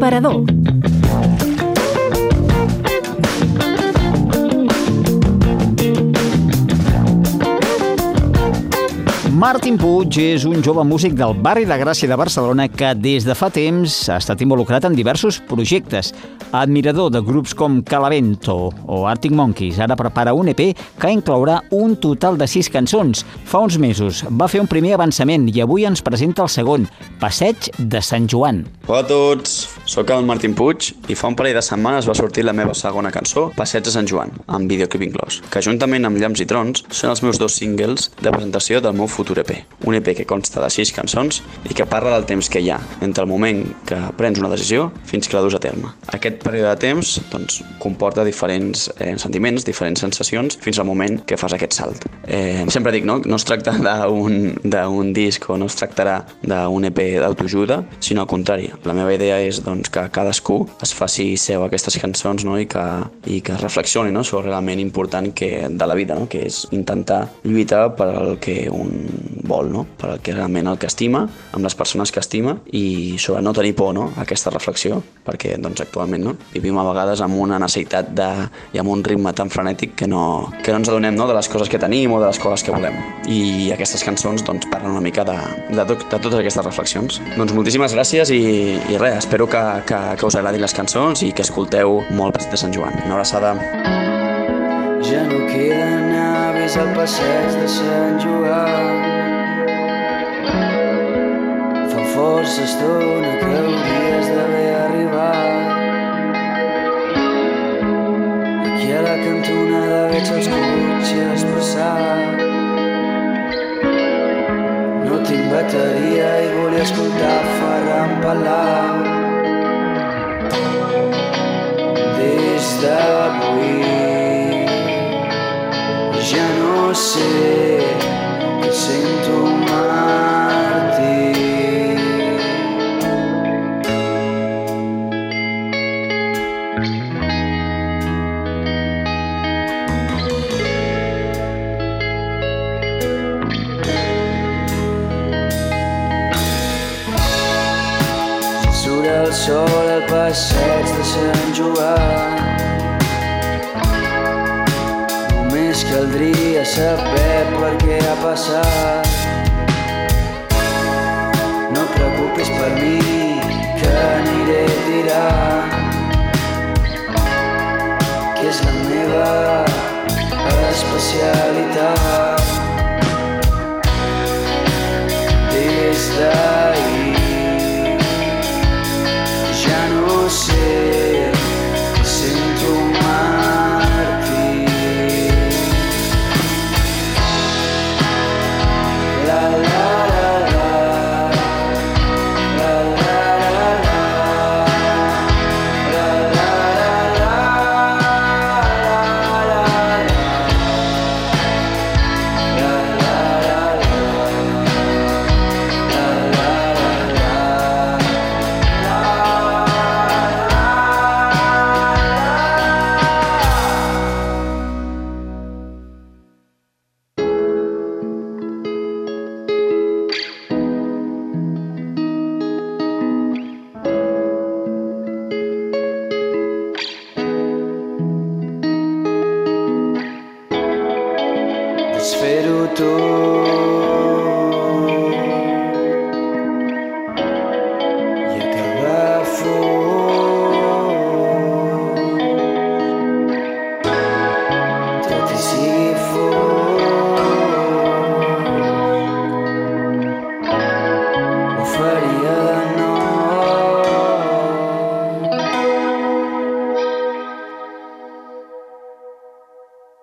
L'aparador. Martín Puig és un jove músic del barri de Gràcia de Barcelona que des de fa temps ha estat involucrat en diversos projectes. Admirador de grups com Calavento o Arctic Monkeys, ara prepara un EP que inclourà un total de 6 cançons. Fa uns mesos va fer un primer avançament i avui ens presenta el segon, Passeig de Sant Joan. Hola a tots, sóc el Martín Puig i fa un parell de setmanes va sortir la meva segona cançó, Passeig de Sant Joan, amb videoclip inclòs, que juntament amb Llamps i Trons són els meus 2 singles de presentació del meu futur EP. Un EP que consta de 6 cançons i que parla del temps que hi ha entre el moment que prens una decisió fins que la dus a terme. Aquest període de temps comporta diferents sentiments, diferents sensacions fins al moment que fas aquest salt. Sempre dic, no es tracta d'un disc o no es tractarà d'un EP d'autoajuda, sinó al contrari. La meva idea és que cadascú es faci seu aquestes cançons, no? i que reflexioni, no? sobre l'element important de la vida, no? que és intentar lluitar per al que un vol, no? per al que realment el que estima, amb les persones que estima i sobre no tenir por, no? aquesta reflexió, perquè actualment vivim a vegades amb una necessitat i amb un ritme tan frenètic que no ens adonem de les coses que tenim o de les coses que volem. I aquestes cançons parlen una mica de totes aquestes reflexions. Moltíssimes gràcies i res, espero que us agradin les cançons i que escolteu molt Passeig de Sant Joan. Una abraçada. Ja no queden avis al passeig de Sant Joan. Fa força estona que hauries d'haver arribat. Aquí a la cantonada veig els cotxes passar. No tinc bateria i volia escoltar Ferran Palau. Des d'avui ja no sé què sento, Martí. Surt el sol al passeig de Sant Joan. Només caldria saber per què ha passat. No et preocupis per mi, que aniré tirant, que és la meva especialitat. Des d'ahir ja no sé què sento, Martí. La la la la, la la la la, la la la la, la la Pots fer-ho tot.